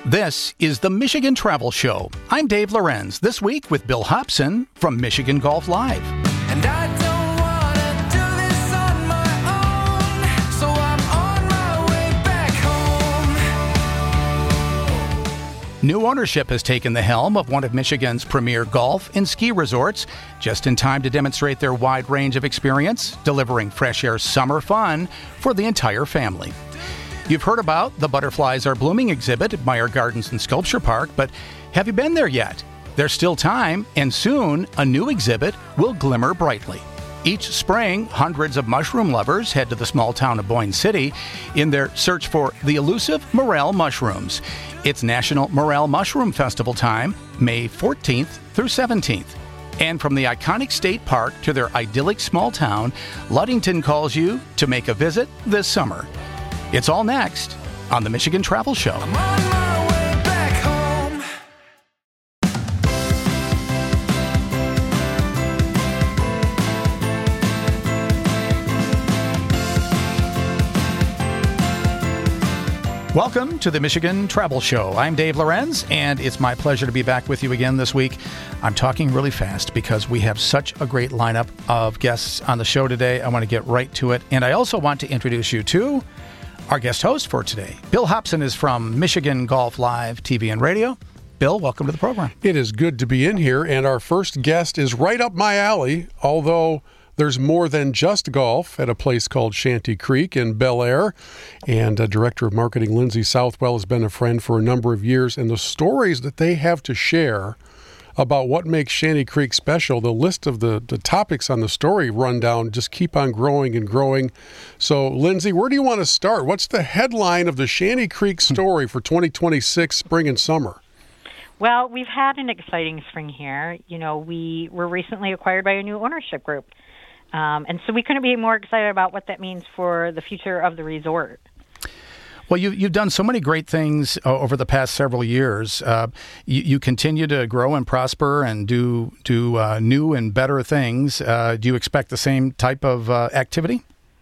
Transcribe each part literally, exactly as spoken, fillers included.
This is the Michigan Travel Show. I'm Dave Lorenz, this week with Bill Hobson from Michigan Golf Live. And I don't wanna do this on my own, so I'm on my way back home. New ownership has taken the helm of one of Michigan's premier golf and ski resorts, just in time to demonstrate their wide range of experience, delivering fresh air summer fun for the entire family. You've heard about the Butterflies Are Blooming exhibit at Meyer Gardens and Sculpture Park, but have you been there yet? There's still time, and soon a new exhibit will glimmer brightly. Each spring, hundreds of mushroom lovers head to the small town of Boyne City in their search for the elusive morel mushrooms. It's National Morel Mushroom Festival time, May fourteenth through seventeenth. And from the iconic state park to their idyllic small town, Ludington calls you to make a visit this summer. It's all next on the Michigan Travel Show. I'm on my way back home. Welcome to the Michigan Travel Show. I'm Dave Lorenz, and it's my pleasure to be back with you again this week. I'm talking really fast because we have such a great lineup of guests on the show today. I want to get right to it, and I also want to introduce you to our guest host for today. Bill Hobson is from Michigan Golf Live T V and Radio. Bill, welcome to the program. It is good to be in here, and our first guest is right up my alley, although there's more than just golf at a place called Shanty Creek in Bel Air. And uh, Director of Marketing Lindsay Southwell has been a friend for a number of years, and the stories that they have to share about what makes Shanty Creek special, the list of the, the topics on the story rundown just keep on growing and growing. So, Lindsay, where do you want to start? What's the headline of the Shanty Creek story for twenty twenty-six spring and summer? Well, we've had an exciting spring here. You know, we were recently acquired by a new ownership group. Um, and so we couldn't be more excited about what that means for the future of the resort. Well, you, you've done so many great things uh, over the past several years. Uh, you, you continue to grow and prosper and do do uh, new and better things. Uh, do you expect the same type of uh, activity?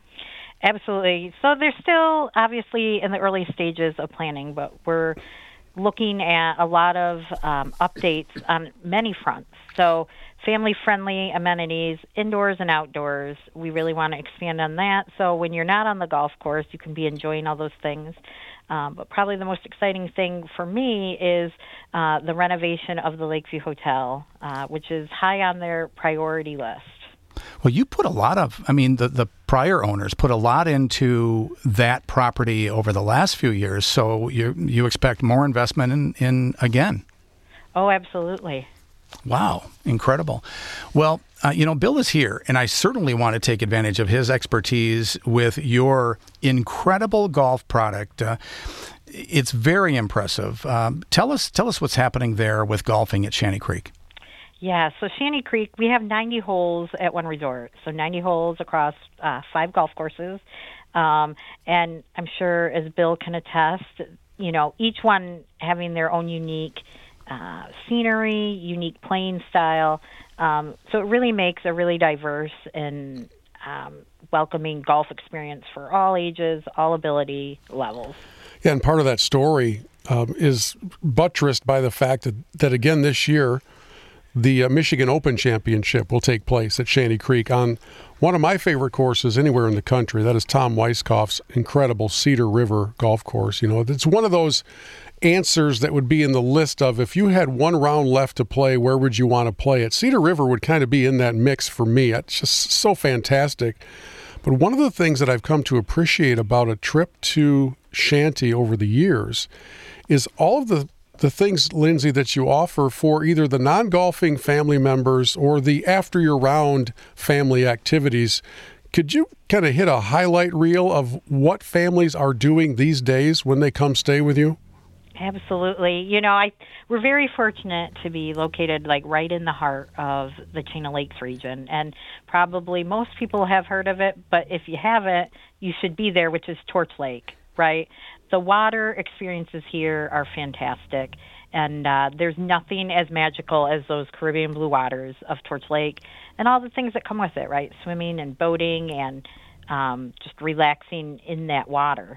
Absolutely. So they're still obviously in the early stages of planning, but we're looking at a lot of um, updates on many fronts. So family-friendly amenities, indoors and outdoors. We really want to expand on that. So when you're not on the golf course, you can be enjoying all those things. Um, but probably the most exciting thing for me is uh, the renovation of the Lakeview Hotel, uh, which is high on their priority list. Well, you put a lot of, I mean, the, the prior owners put a lot into that property over the last few years. So you you expect more investment in, in again? Oh, absolutely. Wow, incredible. Well, uh, you know, Bill is here, and I certainly want to take advantage of his expertise with your incredible golf product. Uh, it's very impressive. Um, tell us, tell us what's happening there with golfing at Shanty Creek. Yeah, so Shanty Creek, we have ninety holes at one resort, so ninety holes across uh, five golf courses. Um, and I'm sure, as Bill can attest, you know, each one having their own unique Uh, scenery, unique playing style. Um, so it really makes a really diverse and um, welcoming golf experience for all ages, all ability levels. Yeah, and part of that story um, is buttressed by the fact that, that again, this year, the uh, Michigan Open Championship will take place at Shanty Creek on one of my favorite courses anywhere in the country. That is Tom Weiskopf's incredible Cedar River golf course. You know, it's one of those answers that would be in the list of if you had one round left to play, where would you want to play it? Cedar River would kind of be in that mix for me. It's just so fantastic. But one of the things that I've come to appreciate about a trip to Shanty over the years is all of the the things, Lindsay, that you offer for either the non-golfing family members or the after-your-round family activities. Could you kind of hit a highlight reel of what families are doing these days when they come stay with you? Absolutely. You know, I we're very fortunate to be located like right in the heart of the Chain of Lakes region, and probably most people have heard of it, but if you haven't, you should be there, which is Torch Lake, right? The water experiences here are fantastic, and uh, there's nothing as magical as those Caribbean blue waters of Torch Lake and all the things that come with it, right? Swimming and boating and um, just relaxing in that water.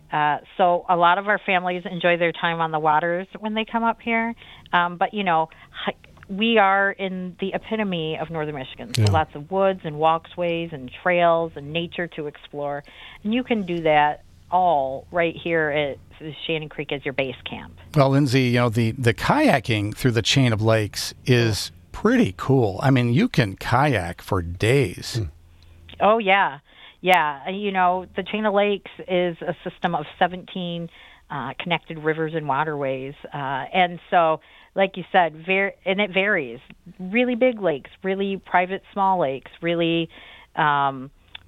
Uh, so a lot of our families enjoy their time on the waters when they come up here. Um, but, you know, hi- we are in the epitome of northern Michigan. So Yeah. lots of woods and walkways and trails and nature to explore. And you can do that all right here at Shannon Creek as your base camp. Well, Lindsay, you know, the, the kayaking through the chain of lakes is pretty cool. I mean, you can kayak for days. Oh, yeah. Yeah. You know, the Chain of Lakes is a system of seventeen uh, connected rivers and waterways. Uh, and so, like you said, ver- and it varies. Really big lakes, really private small lakes, really um,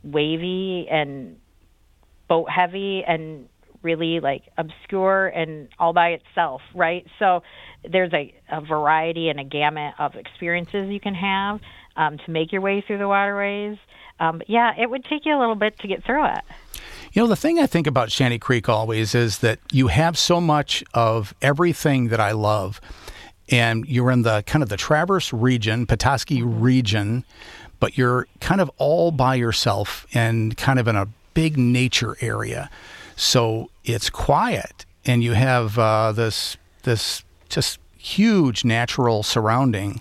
wavy and boat heavy, and really like obscure and all by itself, right? So there's a, a variety and a gamut of experiences you can have um, to make your way through the waterways. Um, but yeah, it would take you a little bit to get through it. You know, the thing I think about Shanty Creek always is that you have so much of everything that I love, and you're in the kind of the Traverse region, Petoskey region, but you're kind of all by yourself and kind of in a big nature area. So it's quiet, and you have uh, this this just huge natural surrounding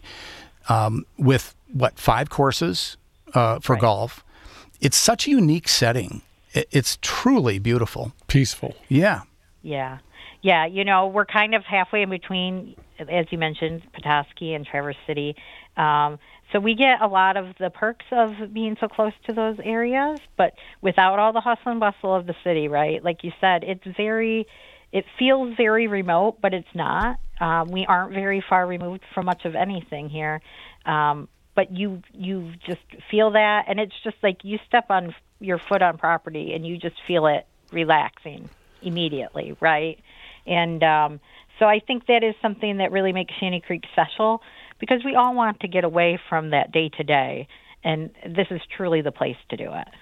um, with, what, five courses uh, for Right. golf. It's such a unique setting. It, it's truly beautiful. Peaceful. Yeah. Yeah. Yeah, you know, we're kind of halfway in between, as you mentioned, Petoskey and Traverse City. Um, so we get a lot of the perks of being so close to those areas, but without all the hustle and bustle of the city, right? Like you said, it's very, it feels very remote, but it's not. Um, we aren't very far removed from much of anything here. Um, but you you just feel that, and it's just like you step on your foot on property, and you just feel it relaxing immediately, right? And um, so I think that is something that really makes Shanty Creek special, because we all want to get away from that day-to-day, and this is truly the place to do it.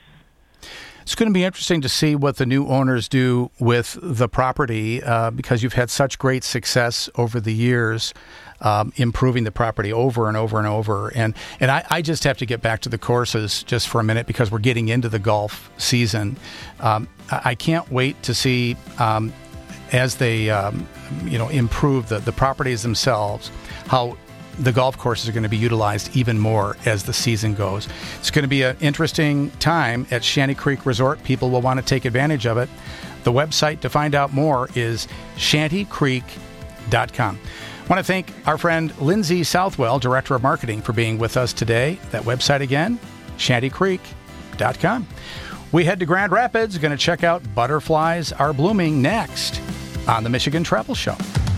It's going to be interesting to see what the new owners do with the property uh, because you've had such great success over the years um, improving the property over and over and over. And and I, I just have to get back to the courses just for a minute because we're getting into the golf season. Um, I I can't wait to see um, as they um, you know improve the, the properties themselves, how the golf courses are going to be utilized even more as the season goes. It's going to be an interesting time at Shanty Creek Resort. People will want to take advantage of it. The website to find out more is shanty creek dot com. I want to thank our friend Lindsay Southwell, Director of Marketing, for being with us today. That website again, shanty creek dot com. We head to Grand Rapids, going to check out Butterflies Are Blooming next on the Michigan Travel Show.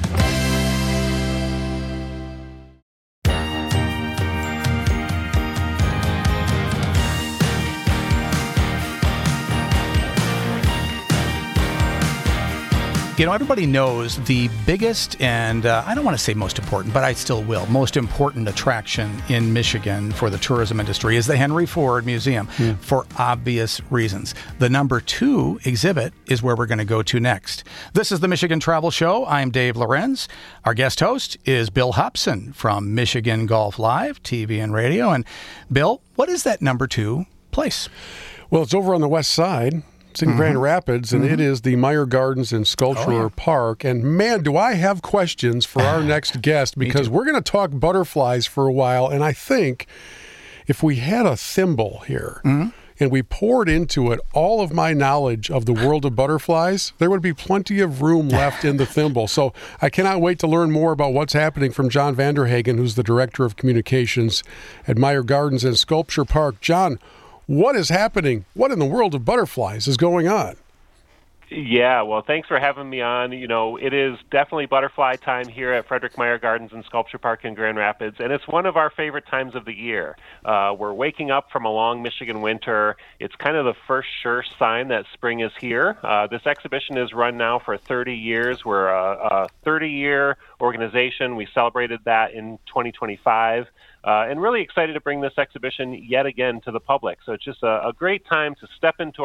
You know, everybody knows the biggest and uh, I don't want to say most important, but I still will, most important attraction in Michigan for the tourism industry is the Henry Ford Museum Yeah. for obvious reasons. The number two exhibit is where we're going to go to next. This is the Michigan Travel Show. I'm Dave Lorenz. Our guest host is Bill Hobson from Michigan Golf Live, T V and radio. And Bill, what is that number two place? Well, it's over on the west side. It's in Grand Rapids, and it is the Meyer Gardens and Sculpture Oh, yeah. Park. And man, do I have questions for our next guest, because we're going to talk butterflies for a while. And I think if we had a thimble here and we poured into it all of my knowledge of the world of butterflies, there would be plenty of room left in the thimble. So I cannot wait to learn more about what's happening from John Vanderhagen, who's the Director of Communications at Meyer Gardens and Sculpture Park. John, what is happening? What in the world of butterflies is going on? Yeah, well, thanks for having me on. You know, it is definitely butterfly time here at Frederick Meyer Gardens and Sculpture Park in Grand Rapids, and it's one of our favorite times of the year. Uh, we're waking up from a long Michigan winter. It's kind of the first sure sign that spring is here. Uh, this exhibition is run now for thirty years. We're a thirty-year organization. We celebrated that in twenty twenty-five. Uh, and really excited to bring this exhibition yet again to the public. So it's just a, a great time to step into our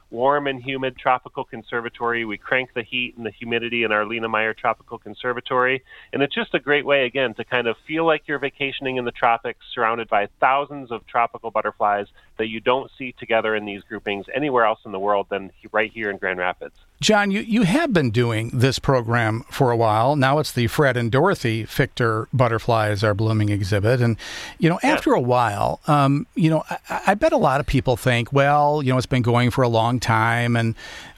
warm and humid tropical conservatory. We crank the heat and the humidity in our Lena Meyer Tropical Conservatory. And it's just a great way, again, to kind of feel like you're vacationing in the tropics, surrounded by thousands of tropical butterflies that you don't see together in these groupings anywhere else in the world than right here in Grand Rapids. John, you, you have been doing this program for a while. Now it's the Fred and Dorothy Fichter Butterflies Are Blooming exhibit. And, you know, after a while, um, you know, I, I bet a lot of people think, well, you know, it's been going for a long time and,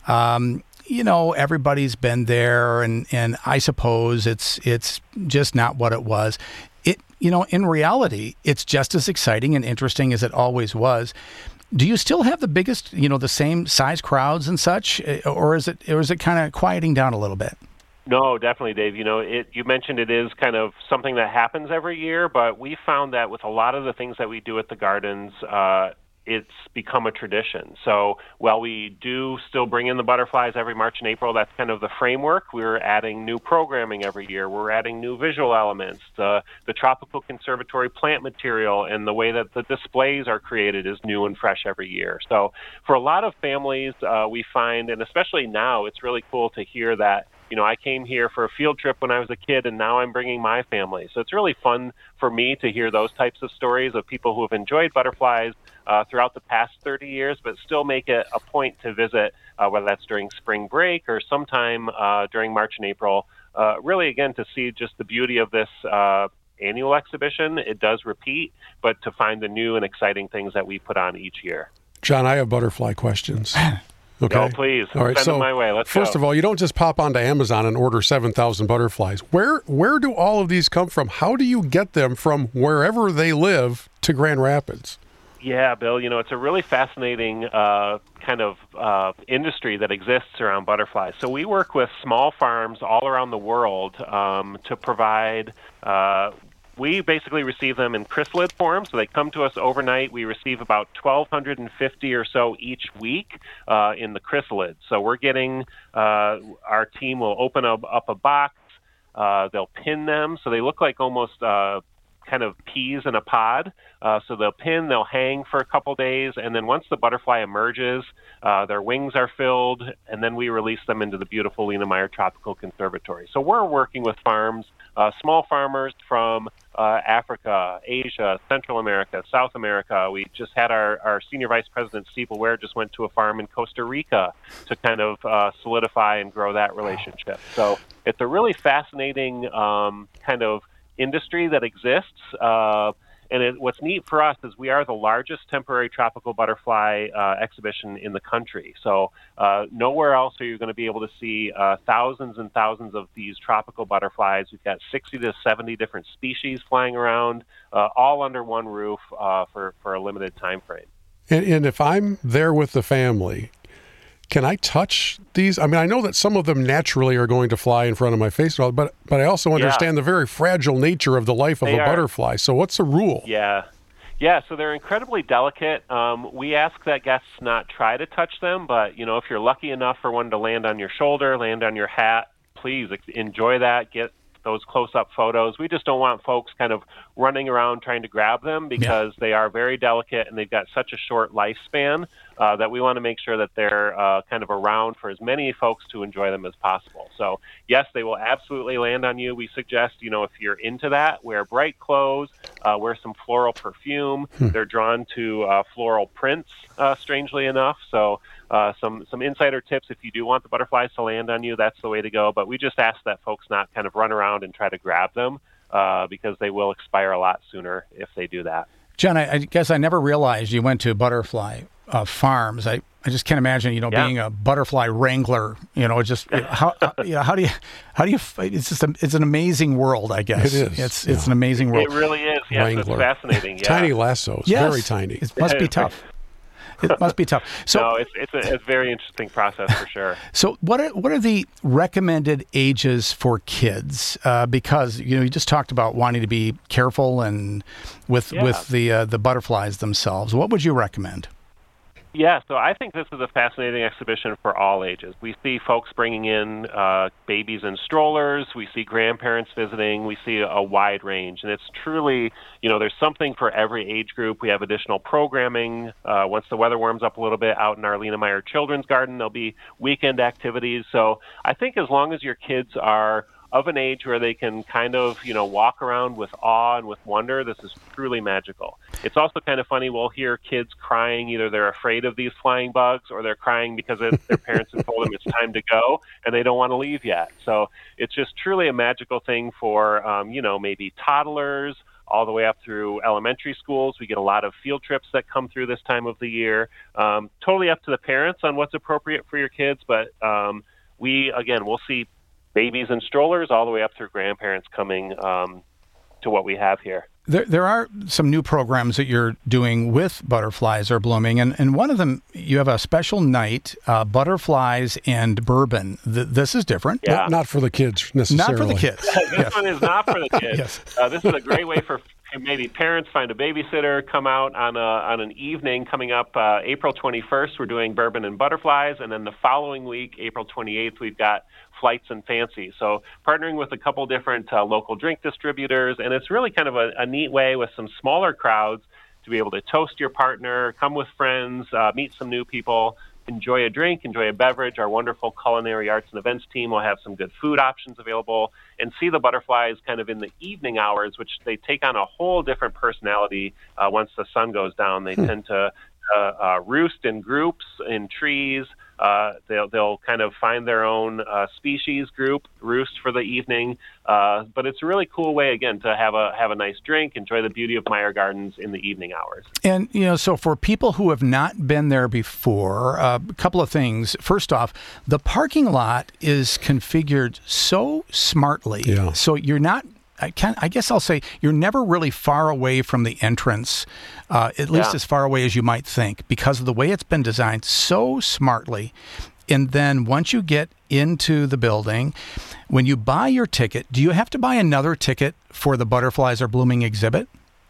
um, you know, everybody's been there and, and I suppose it's it's just not what it was. It, you know, in reality, it's just as exciting and interesting as it always was. Do you still have the biggest, you know, the same size crowds and such, or is it, or is it kind of quieting down a little bit? No, definitely, Dave. You know, it, you mentioned it is kind of something that happens every year, but we found that with a lot of the things that we do at the gardens, uh, it's become a tradition. So while we do still bring in the butterflies every March and April, that's kind of the framework. We're adding new programming every year. We're adding new visual elements. The, the Tropical Conservatory plant material and the way that the displays are created is new and fresh every year. So for a lot of families, uh, we find, and especially now, it's really cool to hear that, you know, I came here for a field trip when I was a kid, and now I'm bringing my family. So it's really fun for me to hear those types of stories of people who have enjoyed butterflies uh, throughout the past thirty years, but still make it a point to visit, uh, whether that's during spring break or sometime uh, during March and April, uh, really, again, to see just the beauty of this uh, annual exhibition. It does repeat, but to find the new and exciting things that we put on each year. John, I have butterfly questions. Okay. No, please. All right. Send So them my way. Let's first go. of all, you don't just pop onto Amazon and order seven thousand butterflies. Where where do all of these come from? How do you get them from wherever they live to Grand Rapids? Yeah, Bill, you know, it's a really fascinating uh, kind of uh, industry that exists around butterflies. So we work with small farms all around the world um, to provide uh, we basically receive them in chrysalid form, so they come to us overnight. We receive about twelve fifty or so each week uh, in the chrysalid. So we're getting, uh, our team will open up, up a box, uh, they'll pin them, so they look like almost uh, kind of peas in a pod. Uh, so they'll pin, they'll hang for a couple days, and then once the butterfly emerges, uh, their wings are filled, and then we release them into the beautiful Lena Meyer Tropical Conservatory. So we're working with farms, uh, small farmers from uh, Africa, Asia, Central America, South America. We just had our, our Senior Vice President, Steve Ware, just went to a farm in Costa Rica to kind of uh, solidify and grow that relationship. So it's a really fascinating um, kind of industry that exists. Uh, and it, what's neat for us is we are the largest temporary tropical butterfly uh, exhibition in the country. So uh, nowhere else are you going to be able to see uh, thousands and thousands of these tropical butterflies. We've got sixty to seventy different species flying around, uh, all under one roof uh, for, for a limited time frame. And, and if I'm there with the family, can I touch these? I mean, I know that some of them naturally are going to fly in front of my face, but but I also understand Yeah. the very fragile nature of the life of They a are. butterfly. So what's the rule? Yeah. Yeah, so they're incredibly delicate. Um, we ask that guests not try to touch them, but, you know, if you're lucky enough for one to land on your shoulder, land on your hat, please ex- enjoy that, get those close-up photos. We just don't want folks kind of running around trying to grab them because they are very delicate and they've got such a short lifespan uh, that we want to make sure that they're uh, kind of around for as many folks to enjoy them as possible. So, yes, they will absolutely land on you. We suggest, you know, if you're into that, wear bright clothes, uh, wear some floral perfume. They're drawn to uh, floral prints, uh, strangely enough. So uh, some, some insider tips, if you do want the butterflies to land on you, that's the way to go. But we just ask that folks not kind of run around and try to grab them uh, because they will expire a lot sooner if they do that. John, I, I guess I never realized you went to butterfly uh, farms. I, I just can't imagine, you know, Yeah. being a butterfly wrangler. You know, just how how- you know, how do you how do you? It's just a, it's an amazing world, I guess. It is, It's yeah. it's an amazing world. It really is. Yes, Wrangler. it's fascinating. Yeah. Tiny lassos, Yes, very tiny. It must be tough. It must be tough. So, no, it's it's a, it's a very interesting process for sure. So what are what are the recommended ages for kids? Uh, because you know you just talked about wanting to be careful and with Yeah. with the uh, the butterflies themselves. What would you recommend? Yeah, so I think this is a fascinating exhibition for all ages. We see folks bringing in uh, babies in strollers. We see grandparents visiting. We see a wide range. And it's truly, you know, there's something for every age group. We have additional programming. Uh, once the weather warms up a little bit out in our Lena Meyer Children's Garden, there'll be weekend activities. So I think as long as your kids are of an age where they can kind of, you know, walk around with awe and with wonder, this is truly magical. It's also kind of funny, we'll hear kids crying, either they're afraid of these flying bugs or they're crying because it, their parents have told them it's time to go and they don't want to leave yet. So it's just truly a magical thing for, um, you know, maybe toddlers, all the way up through elementary schools. We get a lot of field trips that come through this time of the year. Um, totally up to the parents on what's appropriate for your kids, but um, we, again, we'll see babies and strollers all the way up through grandparents coming um, to what we have here. There, there are some new programs that you're doing with Butterflies Are Blooming, and, and one of them, you have a special night, uh, Butterflies and Bourbon. Th- this is different. Yeah. Not, not for the kids necessarily. Not for the kids. This Yes. one is not for the kids. Yes. Uh, this is a great way for maybe parents find a babysitter, come out on a on an evening coming up uh, April twenty-first. We're doing Bourbon and Butterflies, and then the following week, April twenty-eighth, we've got Flights and Fancy. So partnering with a couple different uh, local drink distributors, and it's really kind of a, a neat way with some smaller crowds to be able to toast your partner, come with friends, uh, meet some new people, enjoy a drink, enjoy a beverage. Our wonderful culinary arts and events team will have some good food options available, and see the butterflies kind of in the evening hours, which they take on a whole different personality uh, once the sun goes down. They tend to uh, uh, roost in groups, in trees. Uh, they'll they'll kind of find their own uh, species group, roost for the evening. Uh, but it's a really cool way, again, to have a have a nice drink, enjoy the beauty of Meyer Gardens in the evening hours. And, you know, so for people who have not been there before, uh, a couple of things. First off, the parking lot is configured so smartly. Yeah. So you're not, I, can, I guess I'll say, you're never really far away from the entrance, uh, at least Yeah. as far away as you might think, because of the way it's been designed so smartly. And then once you get into the building, when you buy your ticket, do you have to buy another ticket for the Butterflies Are Blooming exhibit?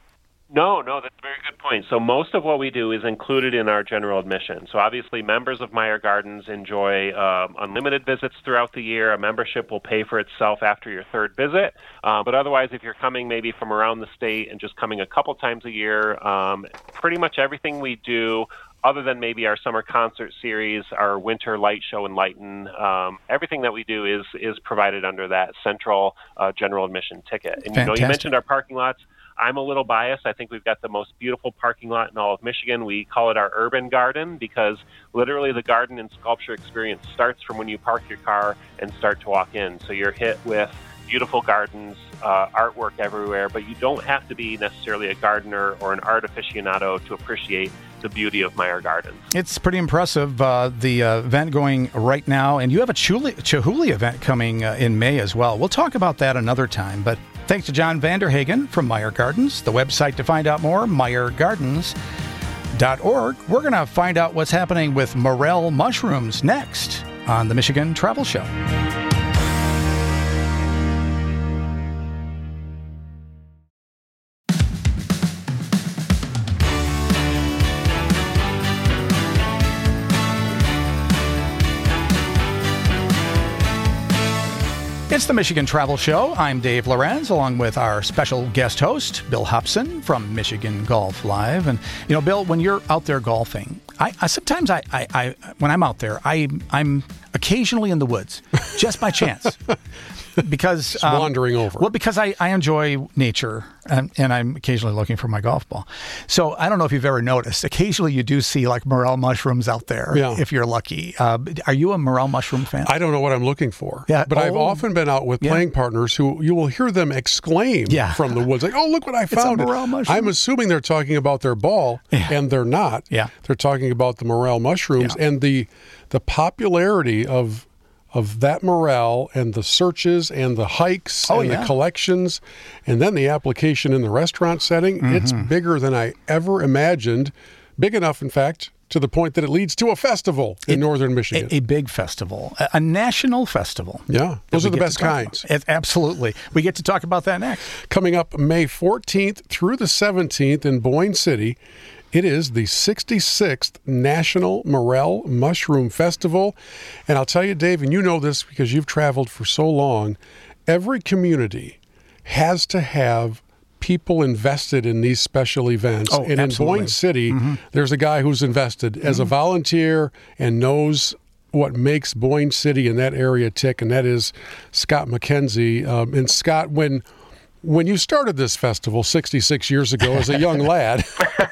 No, no, that's a very good point. So most of what we do is included in our general admission. So obviously members of Meyer Gardens enjoy um, unlimited visits throughout the year. A membership will pay for itself after your third visit. Uh, but otherwise, if you're coming maybe from around the state and just coming a couple times a year, um, pretty much everything we do, other than maybe our summer concert series, our winter light show Enlighten, um, everything that we do is is provided under that central uh, general admission ticket. And you know, you Fantastic. mentioned our parking lots. I'm a little biased. I think we've got the most beautiful parking lot in all of Michigan. We call it our urban garden because literally the garden and sculpture experience starts from when you park your car and start to walk in. So you're hit with beautiful gardens, uh, artwork everywhere, but you don't have to be necessarily a gardener or an art aficionado to appreciate the beauty of Meyer Gardens. It's pretty impressive, uh, the uh, event going right now. And you have a Chuli- Chihuly event coming uh, in May as well. We'll talk about that another time. But thanks to John Vanderhagen from Meyer Gardens. The website to find out more, meyer gardens dot org. We're going to find out what's happening with morel mushrooms next on the Michigan Travel Show. It's the Michigan Travel Show. I'm Dave Lorenz, along with our special guest host, Bill Hobson from Michigan Golf Live. And, you know, Bill, when you're out there golfing, I, I sometimes I, I, I, when I'm out there, I, I'm occasionally in the woods, just by chance. Because Just um, wandering over. Well, because I, I enjoy nature, and, and I'm occasionally looking for my golf ball. So I don't know if you've ever noticed. Occasionally, you do see like morel mushrooms out there. Yeah. If you're lucky. Uh, are you a morel mushroom fan? I don't know what I'm looking for. Yeah. But I've Oh. often been out with Yeah. playing partners who you will hear them exclaim Yeah. from the woods, like, oh, look what I a found. morel mushroom. I'm assuming they're talking about their ball, Yeah. and they're not. Yeah. They're talking about the morel mushrooms Yeah. and the the popularity of of that morel and the searches and the hikes Oh, and yeah. the collections and then the application in the restaurant setting. Mm-hmm. It's bigger than I ever imagined. Big enough, in fact, to the point that it leads to a festival in northern Michigan. A, a big festival, a, a national festival. yeah, those We are the get best to talk kinds. about. It- absolutely. We get to talk about that next. Coming up May fourteenth through the seventeenth in Boyne City It is the sixty-sixth National Morel Mushroom Festival. And I'll tell you, Dave, and you know this because you've traveled for so long, every community has to have people invested in these special events. Oh, and absolutely. in Boyne City, mm-hmm. there's a guy who's invested mm-hmm. as a volunteer and knows what makes Boyne City and that area tick, and that is Scott McKenzie. Um, and Scott, when when you started this festival sixty-six years ago as a young lad,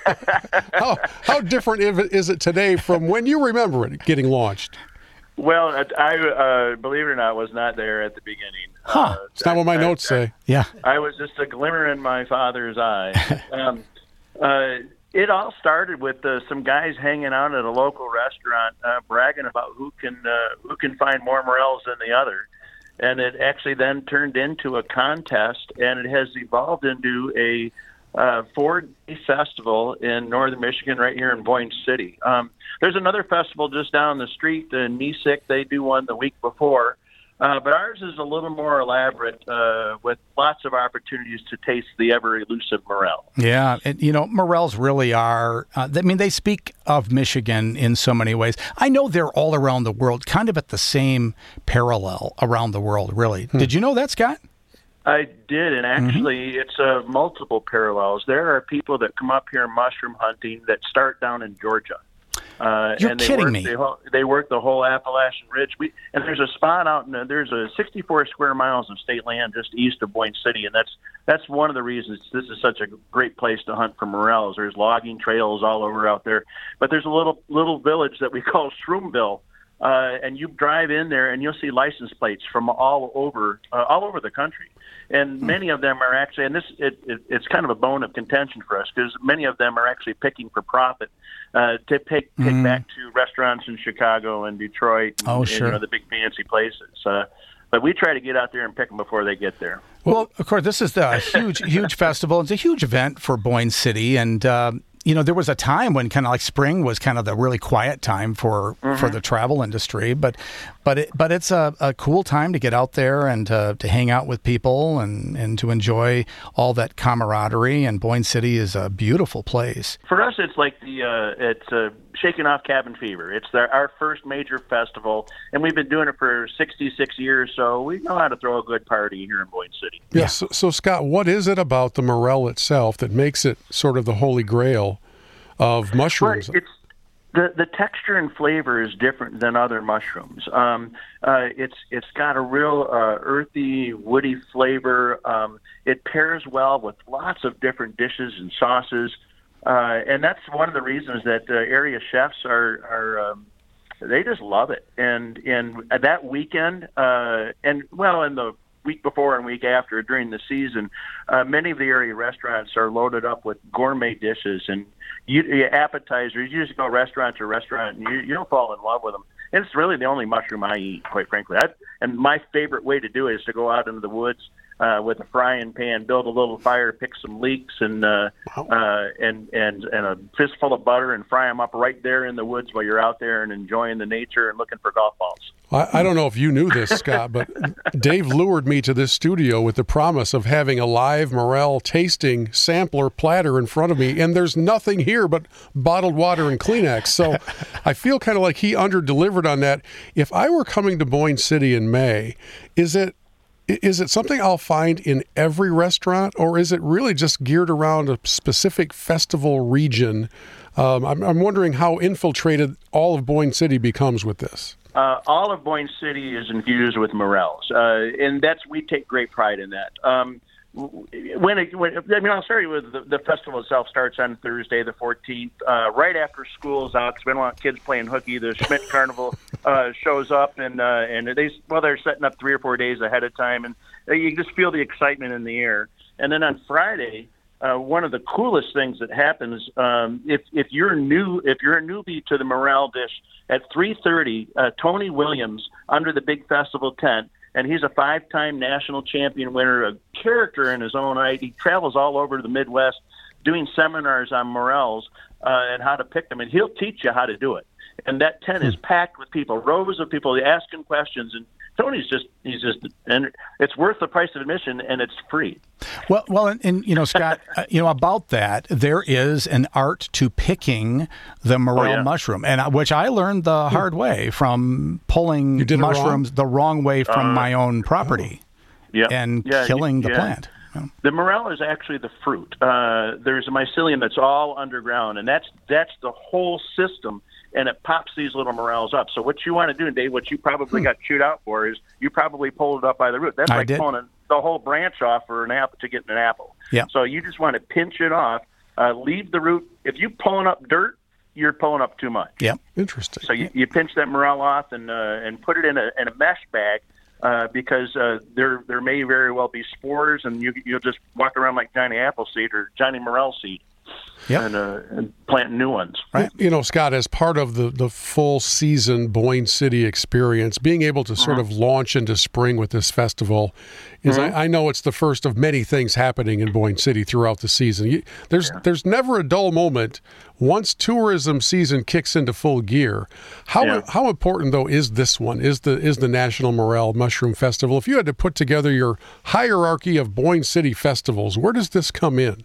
how how different is it today from when you remember it getting launched? Well, I uh, believe it or not, was not there at the beginning. Huh. Uh, it's not what my I, notes I, say. Yeah. I was just a glimmer in my father's eye. um, uh, it all started with uh, some guys hanging out at a local restaurant, uh, bragging about who can uh, who can find more morels than the other. And it actually then turned into a contest, and it has evolved into a uh, four-day festival in northern Michigan, right here in Boyne City. Um, there's another festival just down the street in Mesick. They do one the week before. Uh, but ours is a little more elaborate uh, with lots of opportunities to taste the ever-elusive morel. Yeah, and, you know, morels really are, uh, I mean, they speak of Michigan in so many ways. I know they're all around the world, kind of at the same parallel around the world, really. Hmm. Did you know that, Scott? I did, and actually mm-hmm. it's uh, multiple parallels. There are people that come up here mushroom hunting that start down in Georgia. Uh, You're and they kidding work me. The whole, they work the whole Appalachian Ridge. We, and there's a spot out in the, there's a sixty-four square miles of state land just east of Boyne City, and that's that's one of the reasons this is such a great place to hunt for morels. There's logging trails all over out there, but there's a little little village that we call Shroomville, uh, and you drive in there and you'll see license plates from all over uh, all over the country. And many of them are actually, and this it, it, it's kind of a bone of contention for us because many of them are actually picking for profit uh, to take, take mm. back to restaurants in Chicago and Detroit and, oh, and sure. you know, the big fancy places. Uh, but we try to get out there and pick them before they get there. Well, of course, this is a huge, huge festival. It's a huge event for Boyne City, and uh, you know, there was a time when kind of like spring was kind of the really quiet time for, mm-hmm. for the travel industry, but but it, but it's a, a cool time to get out there and to, to hang out with people and, and to enjoy all that camaraderie. And Boyne City is a beautiful place. For us, it's like the uh, it's uh, shaking off cabin fever. It's the, our first major festival, and we've been doing it for sixty-six years, so we know how to throw a good party here in Boyne City. Yes. Yeah, so, so, Scott, what is it about the morel itself that makes it sort of the holy grail of mushrooms? Well, it's, the the texture and flavor is different than other mushrooms. Um, uh, it's it's got a real uh, earthy, woody flavor. Um, it pairs well with lots of different dishes and sauces, uh, and that's one of the reasons that uh, area chefs are are um, they just love it. And and that weekend, uh, and well, in the week before and week after during the season, uh, many of the area restaurants are loaded up with gourmet dishes and you, you appetizers. You just go restaurant to restaurant and you, you don't fall in love with them. And it's really the only mushroom I eat, quite frankly. I, and my favorite way to do it is to go out into the woods uh, with a frying pan, build a little fire, pick some leeks, and uh, wow. uh, and and and a fistful of butter, and fry them up right there in the woods while you're out there and enjoying the nature and looking for golf balls. I, I don't know if you knew this, Scott, but Dave lured me to this studio with the promise of having a live morel tasting sampler platter in front of me, and there's nothing here but bottled water and Kleenex. So I feel kind of like he under-delivered on that. If I were coming to Boyne City in May, is it Is it something I'll find in every restaurant, or is it really just geared around a specific festival region? Um, I'm, I'm wondering how infiltrated all of Boyne City becomes with this. Uh, all of Boyne City is infused with morels, uh, and that's we take great pride in that. Um, when, it, when I mean, I'll start with the, the festival itself starts on Thursday the fourteenth, uh, right after school's out. Because we don't want kids playing hooky. The Schmidt Carnival uh, shows up, and uh, and they well they're setting up three or four days ahead of time, and you just feel the excitement in the air. And then on Friday, uh, one of the coolest things that happens um, if if you're new if you're a newbie to the morel dish at three thirty, uh, Tony Williams under the big festival tent. And he's a five-time national champion winner, a character in his own right. He travels all over the Midwest doing seminars on morels uh, and how to pick them, and he'll teach you how to do it. And that tent is packed with people, rows of people asking questions and Tony's just he's just and it's worth the price of admission, and it's free. Well, well, and, and you know, Scott, uh, you know about that. There is an art to picking the morel Oh, yeah. mushroom, and uh, which I learned the hard way from pulling You did it wrong? mushrooms the wrong way from Uh, my own property Yeah, and yeah, killing the yeah. plant. The morel is actually the fruit. Uh, there's a mycelium that's all underground, and that's that's the whole system, and it pops these little morels up. So what you want to do, Dave, what you probably got chewed out for is you probably pulled it up by the root. That's I like did. pulling the whole branch off for an apple to get an apple. Yeah. So you just want to pinch it off, uh, leave the root. If you're pulling up dirt, you're pulling up too much. Yep. Interesting. So you, you pinch that morel off and uh, and put it in a in a mesh bag. Uh, because uh, there there may very well be spores, and you you'll just walk around like Johnny Appleseed or Johnny Morel seed, Yep. and, uh, and plant new ones. Right. You know, Scott, as part of the, the full season Boyne City experience, being able to sort of launch into spring with this festival is, I, I know it's the first of many things happening in Boyne City throughout the season. You, there's there's never a dull moment once tourism season kicks into full gear. How Yeah. how important though is this one? Is the is the National Morel Mushroom Festival? If you had to put together your hierarchy of Boyne City festivals, where does this come in?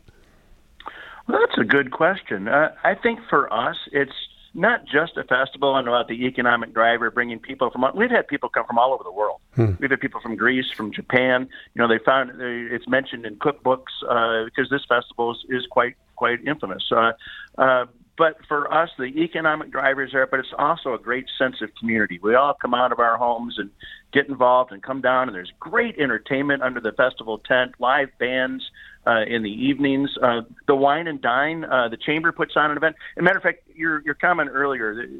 Well, that's a good question. Uh, I think for us, it's not just a festival and about the economic driver, bringing people from. We've had people come from all over the world. Hmm. We've had people from Greece, from Japan. You know, they found it's mentioned in cookbooks uh, because this festival is, is quite quite infamous. Uh, uh, but for us, the economic drivers there, but it's also a great sense of community. We all come out of our homes and get involved and come down, and there's great entertainment under the festival tent, live bands uh, in the evenings. Uh, the Wine and Dine, uh, the Chamber puts on an event. As a matter of fact, your your comment earlier, the,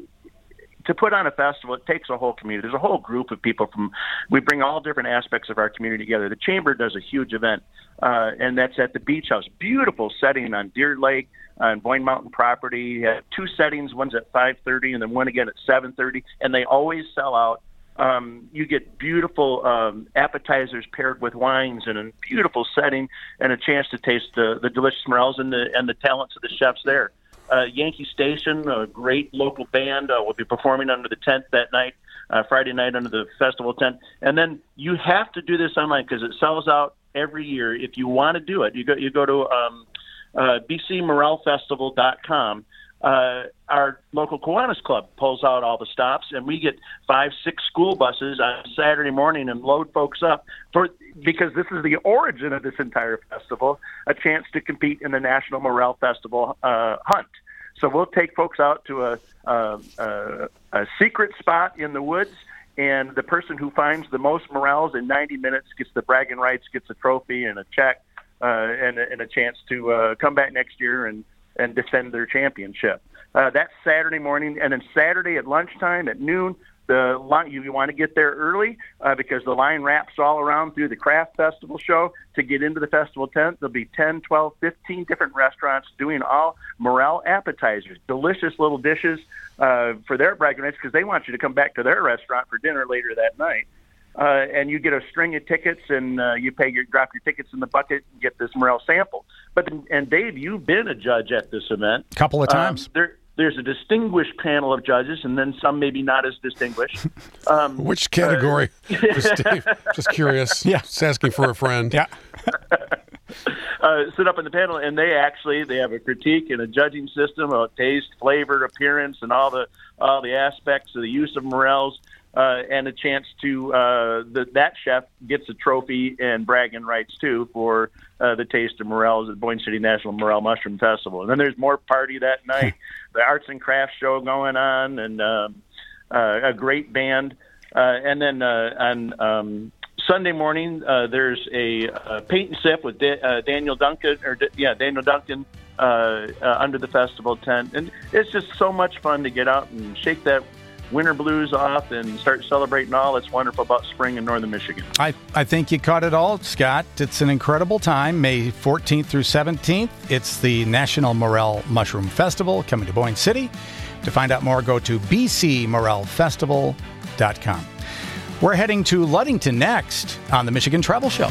to put on a festival, it takes a whole community. There's a whole group of people from, we bring all different aspects of our community together. The Chamber does a huge event, uh, and that's at the Beach House. Beautiful setting on Deer Lake, on Boyne Mountain property. Uh, two settings, one's at five thirty and then one again at seven thirty, and they always sell out. Um, you get beautiful um, appetizers paired with wines and a beautiful setting and a chance to taste the, the delicious morels and the, and the talents of the chefs there. Uh, Yankee Station, a great local band, uh, will be performing under the tent that night, uh, Friday night under the festival tent. And then you have to do this online because it sells out every year. If you want to do it, you go you go to um, uh, b c morel festival dot com. Uh, our local Kiwanis Club pulls out all the stops, and we get five, six school buses on Saturday morning and load folks up for because this is the origin of this entire festival, a chance to compete in the National Morel Festival uh, hunt. So we'll take folks out to a, a, a, a secret spot in the woods, and the person who finds the most morels in ninety minutes gets the bragging rights, gets a trophy and a check, uh, and, and a chance to uh, come back next year and and defend their championship. Uh, that's Saturday morning, and then Saturday at lunchtime at noon, the line, you, you want to get there early uh, because the line wraps all around through the craft festival show to get into the festival tent. There'll be ten, twelve, fifteen different restaurants doing all morel appetizers, delicious little dishes uh, for their bragging rights because they want you to come back to their restaurant for dinner later that night. Uh, and you get a string of tickets, and uh, you pay your drop your tickets in the bucket and get this morel sample. But and Dave, you've been a judge at this event A couple of times. Um, there, there's a distinguished panel of judges, and then some maybe not as distinguished. Um, Which category? just, Dave, just curious. Yeah. Just asking for a friend. Yeah. uh, sit up in the panel, and they actually they have a critique and a judging system of taste, flavor, appearance, and all the all the aspects of the use of morels. Uh, and a chance to uh, the, that chef gets a trophy and bragging rights too for uh, the taste of morels at Boyne City National Morel Mushroom Festival. And then there's more party that night, the arts and crafts show going on, and um, uh, a great band. Uh, and then uh, on um, Sunday morning, uh, there's a, a paint and sip with da- uh, Daniel Duncan, or yeah, Daniel Duncan uh, uh, under the festival tent, and it's just so much fun to get out and shake that winter blues off and start celebrating all that's wonderful about spring in northern Michigan. I, I think you caught it all, Scott. It's an incredible time, May fourteenth through seventeenth. It's the National Morel Mushroom Festival coming to Boyne City. To find out more, go to b c morel festival dot com. We're heading to Ludington next on the Michigan Travel Show.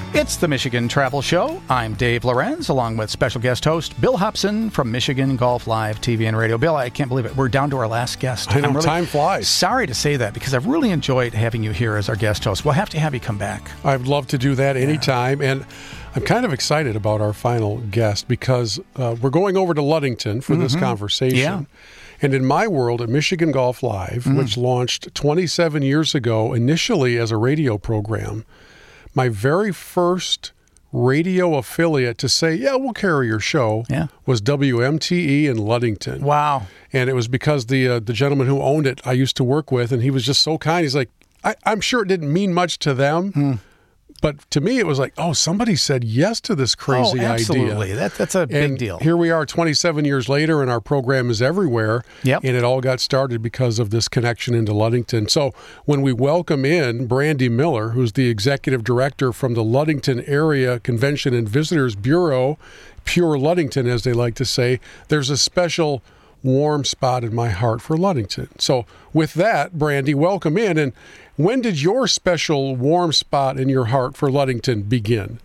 It's the Michigan Travel Show. I'm Dave Lorenz, along with special guest host Bill Hobson from Michigan Golf Live T V and Radio. Bill, I can't believe it. We're down to our last guest. I know, I'm really time flies. Sorry to say that because I've really enjoyed having you here as our guest host. We'll have to have you come back. I'd love to do that anytime. And I'm kind of excited about our final guest because uh, we're going over to Ludington for mm-hmm. this conversation. Yeah. And in my world at Michigan Golf Live, mm. which launched twenty-seven years ago, initially as a radio program, my very first radio affiliate to say, yeah, we'll carry your show, yeah. was W M T E in Ludington. Wow. And it was because the uh, the gentleman who owned it I used to work with, and he was just so kind. He's like, I, I'm sure it didn't mean much to them, hmm. but to me it was like, oh, somebody said yes to this crazy oh, absolutely. idea. That, that's a big and deal. Here we are twenty-seven years later, and our program is everywhere. Yep. And it all got started because of this connection into Ludington. So when we welcome in Brandy Miller, who's the executive director from the Ludington Area Convention and Visitors Bureau, Pure Ludington, as they like to say, there's a special warm spot in my heart for Ludington. So with that, Brandy, welcome in. And when did your special warm spot in your heart for Ludington begin?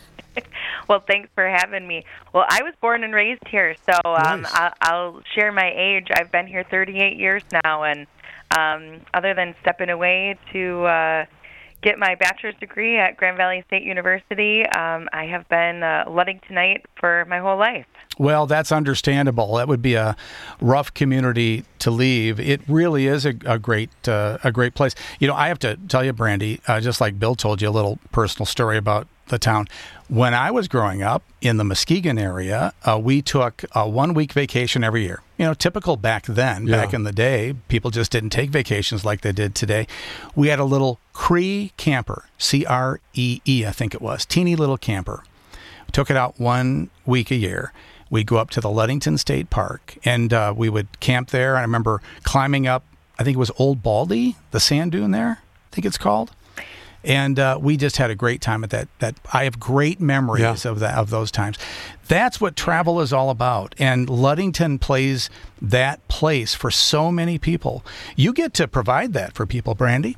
Well, thanks for having me. Well, I was born and raised here, so um, Nice. I'll, I'll share my age. I've been here thirty-eight years now, and um, other than stepping away to uh, get my bachelor's degree at Grand Valley State University, um, I have been uh, Ludingtonite for my whole life. Well, that's understandable. That would be a rough community to leave. It really is a, a great uh, a great place. You know, I have to tell you, Brandy, uh, just like Bill told you, a little personal story about the town. When I was growing up in the Muskegon area, uh, we took a one-week vacation every year. You know, typical back then, Yeah. back in the day, people just didn't take vacations like they did today. We had a little Cree camper, C R E E, I think it was, teeny little camper. We took it out one week a year. We'd go up to the Ludington State Park, and uh, we would camp there. I remember climbing up, I think it was Old Baldy, the sand dune there, I think it's called. And uh, we just had a great time at that. That I have great memories Yeah. of that of those times. That's what travel is all about, and Ludington plays that place for so many people. You get to provide that for people, Brandy.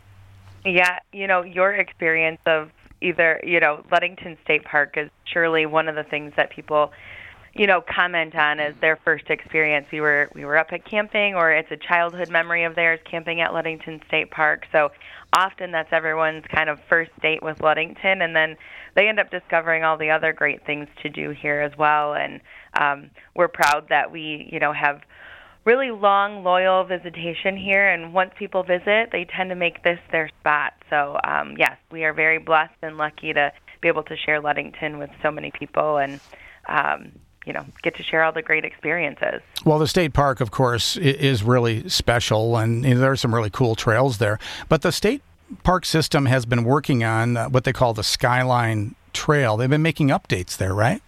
Yeah, you know, your experience of either, you know, Ludington State Park is surely one of the things that people, you know, comment on as their first experience. We were we were up at camping, or it's a childhood memory of theirs, camping at Ludington State Park. So often that's everyone's kind of first date with Ludington, and then they end up discovering all the other great things to do here as well. And um, we're proud that we, you know, have really long, loyal visitation here, and once people visit, they tend to make this their spot. So, um, yes, we are very blessed and lucky to be able to share Ludington with so many people and, um, you know, get to share all the great experiences. Well, the state park, of course, i- is really special, and you know, there are some really cool trails there. But the state park system has been working on uh, what they call the Skyline Trail. They've been making updates there, right?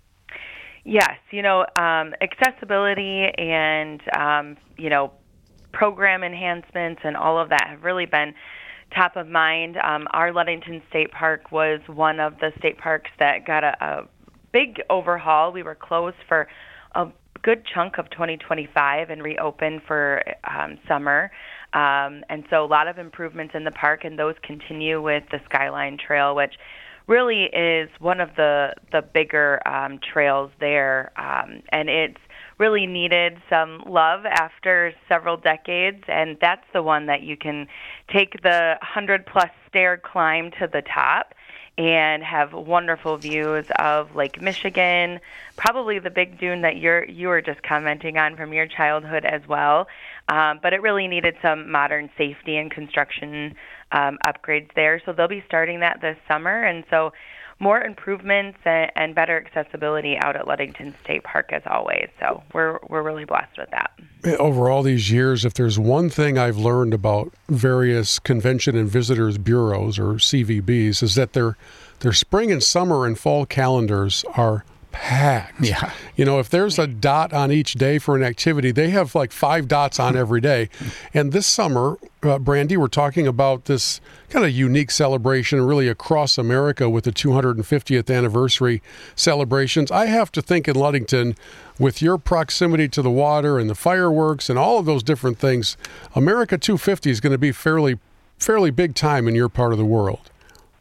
Yes, you know, um, accessibility and, um, you know, program enhancements and all of that have really been top of mind. Um, our Ludington State Park was one of the state parks that got a, a big overhaul. We were closed for a good chunk of twenty twenty-five and reopened for um, summer. Um, and so a lot of improvements in the park, and those continue with the Skyline Trail, which really is one of the the bigger um, trails there, um, and it's really needed some love after several decades, and that's the one that you can take the hundred plus stair climb to the top and have wonderful views of Lake Michigan, probably the big dune that you're you were just commenting on from your childhood as well. Um, but it really needed some modern safety and construction um, upgrades there. So they'll be starting that this summer. And so more improvements and, and better accessibility out at Ludington State Park as always. So we're we're really blessed with that. Over all these years, if there's one thing I've learned about various convention and visitors bureaus, or C V Bs, is that their their spring and summer and fall calendars are packed. Yeah. You know, if there's a dot on each day for an activity, they have like five dots on every day. And this summer, uh, Brandy, we're talking about this kind of unique celebration really across America with the two hundred fiftieth anniversary celebrations. I have to think in Ludington, with your proximity to the water and the fireworks and all of those different things, America two fifty is going to be fairly, fairly big time in your part of the world.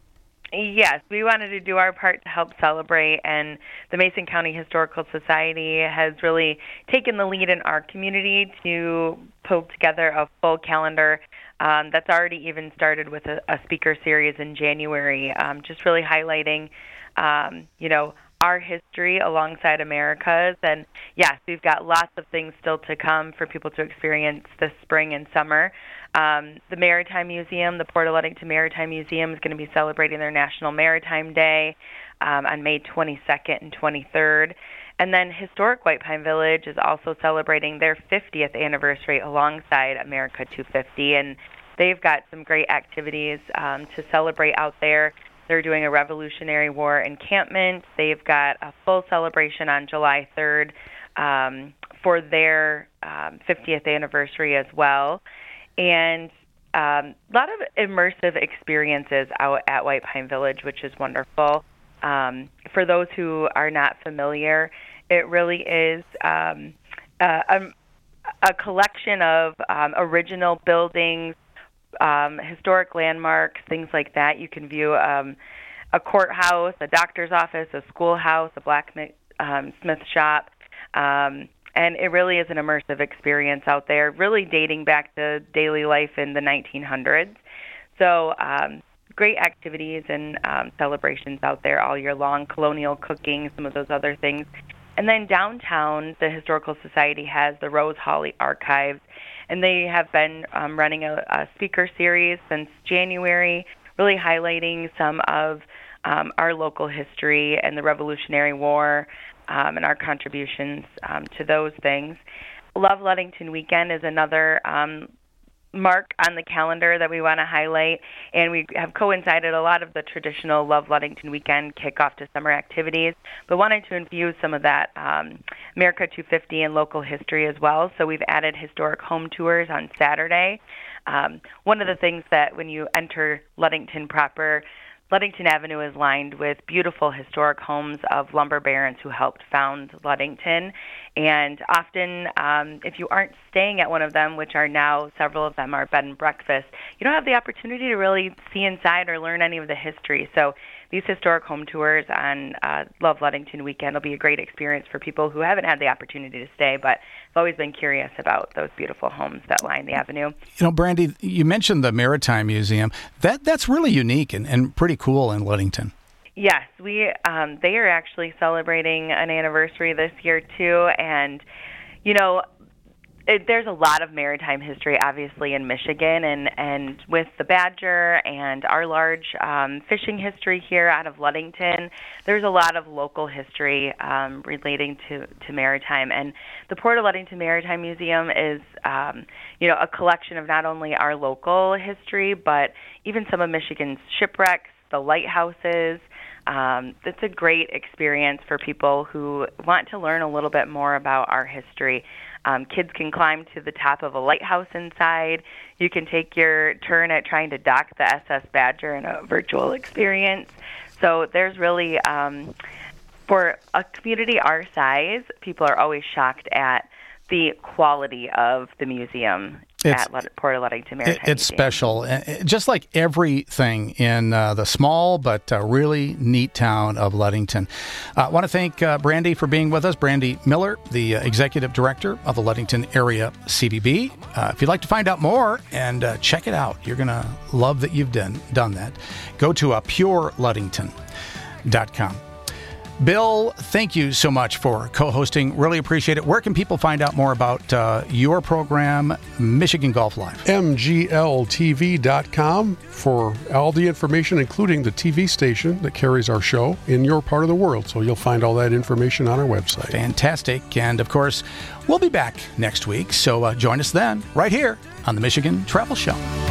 Yes, we wanted to do our part to help celebrate, and the Mason County Historical Society has really taken the lead in our community to pull together a full calendar um, that's already even started with a, a speaker series in January, um, just really highlighting, um, you know, our history alongside America's. And yes, we've got lots of things still to come for people to experience this spring and summer. Um, the Maritime Museum, the Port of Ludington Maritime Museum, is going to be celebrating their National Maritime Day um, on May twenty-second and twenty-third. And then Historic White Pine Village is also celebrating their fiftieth anniversary alongside America two fifty, and they've got some great activities um, to celebrate out there. They're doing a Revolutionary War encampment. They've got a full celebration on July third um, for their um, fiftieth anniversary as well. And um, a lot of immersive experiences out at White Pine Village, which is wonderful. Um, for those who are not familiar, it really is um, a, a, a collection of um, original buildings, um, historic landmarks, things like that. You can view um, a courthouse, a doctor's office, a schoolhouse, a blacksmith um, shop. Um, And it really is an immersive experience out there, really dating back to daily life in the nineteen hundreds. So um, great activities and um, celebrations out there all year long, colonial cooking, some of those other things. And then downtown, the Historical Society has the Rose Hawley Archives, and they have been um, running a, a speaker series since January, really highlighting some of um, our local history and the Revolutionary War, Um, and our contributions um, to those things. Love Ludington Weekend is another um, mark on the calendar that we want to highlight, and we have coincided a lot of the traditional Love Ludington Weekend kickoff to summer activities, but wanted to infuse some of that um, America two fifty and local history as well. So we've added historic home tours on Saturday. Um, one of the things that when you enter Ludington proper, Ludington Avenue is lined with beautiful historic homes of lumber barons who helped found Ludington. And often, um, if you aren't staying at one of them, which are now several of them are bed and breakfast, you don't have the opportunity to really see inside or learn any of the history. So these historic home tours on uh, Love Ludington Weekend will be a great experience for people who haven't had the opportunity to stay, but have always been curious about those beautiful homes that line the avenue. You know, Brandy, you mentioned the Maritime Museum. That That's really unique and, and pretty cool in Ludington. Yes, we um, they are actually celebrating an anniversary this year too, and you know, it, there's a lot of maritime history, obviously, in Michigan, and and with the Badger and our large um, fishing history here out of Ludington, there's a lot of local history um, relating to to maritime. And the Port of Ludington Maritime Museum is, um, you know, a collection of not only our local history, but even some of Michigan's shipwrecks, the lighthouses. Um, it's a great experience for people who want to learn a little bit more about our history. Um, kids can climb to the top of a lighthouse inside. You can take your turn at trying to dock the S S Badger in a virtual experience. So there's really, um, for a community our size, people are always shocked at the quality of the museum It's, at Lud- Port of Ludington Maritime It's Museum. special, uh, just like everything in uh, the small but uh, really neat town of Ludington. I uh, want to thank uh, Brandy for being with us. Brandy Miller, the uh, Executive Director of the Ludington Area C V B. Uh, if you'd like to find out more and uh, check it out, you're going to love that you've done, done that. Go to uh, pure ludington dot com. Bill, thank you so much for co-hosting. Really appreciate it. Where can people find out more about uh, your program, Michigan Golf Live? M G L T V dot com for all the information, including the T V station that carries our show in your part of the world. So you'll find all that information on our website. Fantastic. And, of course, we'll be back next week. So uh, join us then, right here on the Michigan Travel Show.